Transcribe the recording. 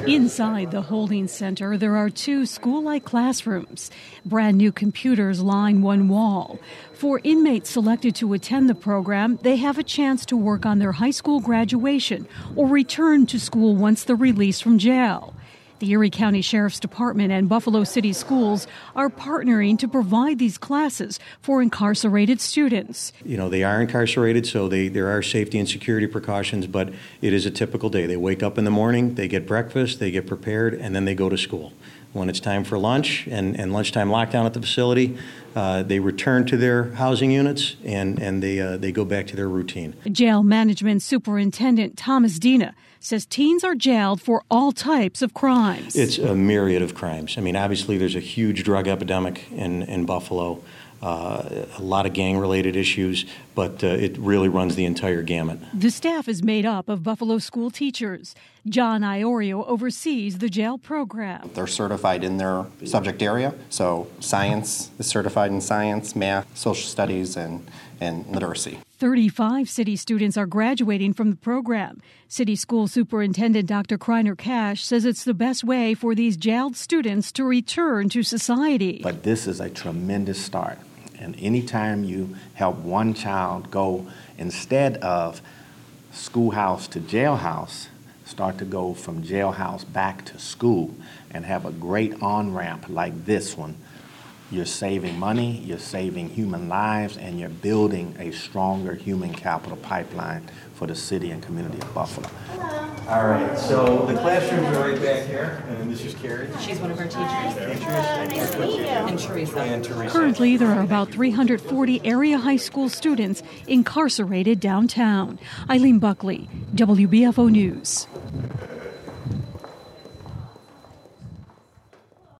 Inside the holding center, there are 2 school-like classrooms. Brand new computers line one wall. For inmates selected to attend the program, they have a chance to work on their high school graduation or return to school once they're released from jail. The Erie County Sheriff's Department and Buffalo City Schools are partnering to provide these classes for incarcerated students. You know, they are incarcerated, so there are safety and security precautions, but it is a typical day. They wake up in the morning, they get breakfast, they get prepared, and then they go to school. When it's time for lunch and lunchtime lockdown at the facility, they return to their housing units and they go back to their routine. Jail Management Superintendent Thomas Dina says teens are jailed for all types of crimes. It's a myriad of crimes. I mean, obviously there's a huge drug epidemic in Buffalo, a lot of gang-related issues, but it really runs the entire gamut. The staff is made up of Buffalo school teachers. John Iorio oversees the jail program. They're certified in their subject area, so science is certified in science, math, social studies, and literacy. 35 city students are graduating from the program. City School Superintendent Dr. Kreiner Cash says it's the best way for these jailed students to return to society. But this is a tremendous start. And anytime you help one child go instead of schoolhouse to jailhouse, start to go from jailhouse back to school and have a great on-ramp like this one, you're saving money, you're saving human lives, and you're building a stronger human capital pipeline for the city and community of Buffalo. All right, so the classrooms are right back here, and this is Carrie. She's one of our teachers. And Teresa. Currently, there are about 340 area high school students incarcerated downtown. Eileen Buckley, WBFO News.